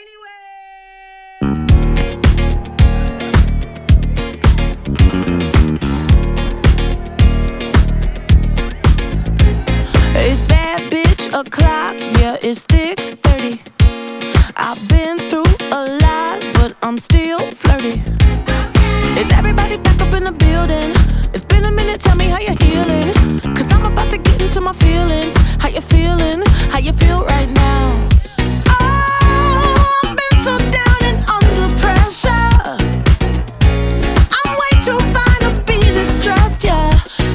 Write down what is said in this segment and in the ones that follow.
It's bad bitch o'clock, yeah, it's thick 30. I've been through a lot, but I'm still flirty. Is everybody back up in the building? It's been a minute, tell me how you're healing. Cause I'm about to get into my feelings. How you feeling? How you feel right now? Oh, I've been so down and under pressure. I'm way too fine to be this stressed, yeah.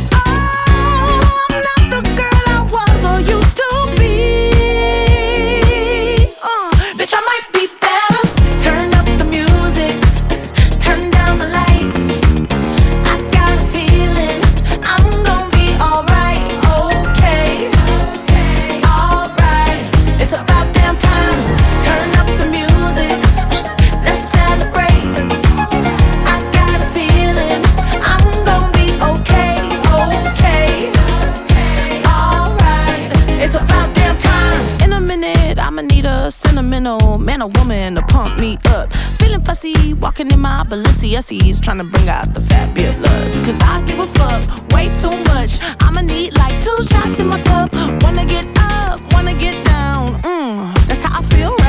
Sentimental man or woman to pump me up. Feeling fussy, walking in my Balenciennes, trying to bring out the fabulous. Cause I give a fuck way too much. I'ma need like 2 shots in my cup. Wanna get up, wanna get down. That's how I feel right